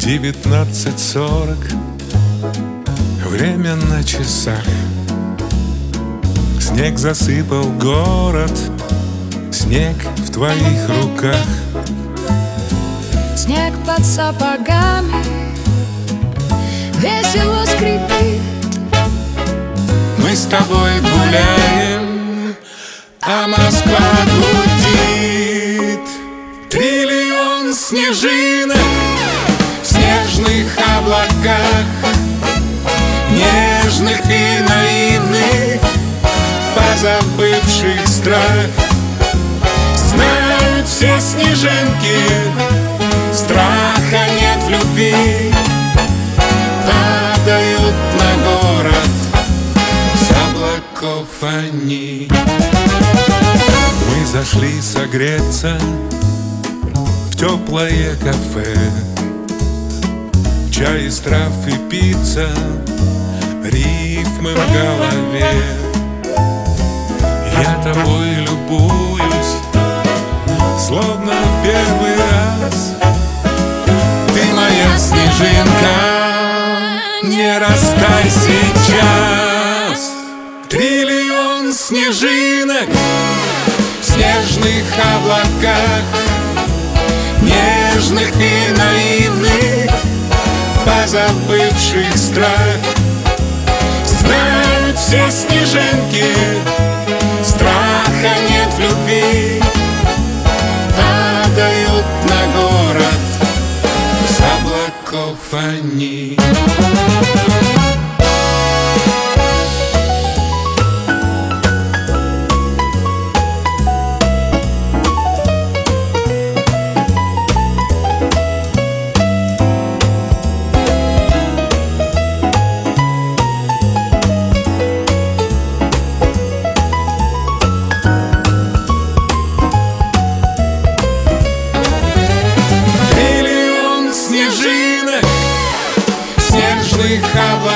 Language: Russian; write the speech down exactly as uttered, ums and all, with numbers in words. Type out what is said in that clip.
Девятнадцать сорок, время на часах. Снег засыпал город, снег в твоих руках. Снег под сапогами весело скрипит. Мы с тобой гуляем, а Москва гудит. Триллион снежинок в снежных облаках, нежных и наивных, позабывших страх. Знают все снежинки, страха нет в любви. Падают на город с облаков они. Мы зашли согреться в теплое кафе. Чай из трав и пицца, рифмы в голове. Я тобой любуюсь, словно в первый раз. Ты моя снежинка, не растай сейчас. Триллион снежинок в снежных облаках, нежных и наивных, позабывших страх. Знают все снежинки, страха нет в любви. Падают на город с облаков они. Снежных облаках,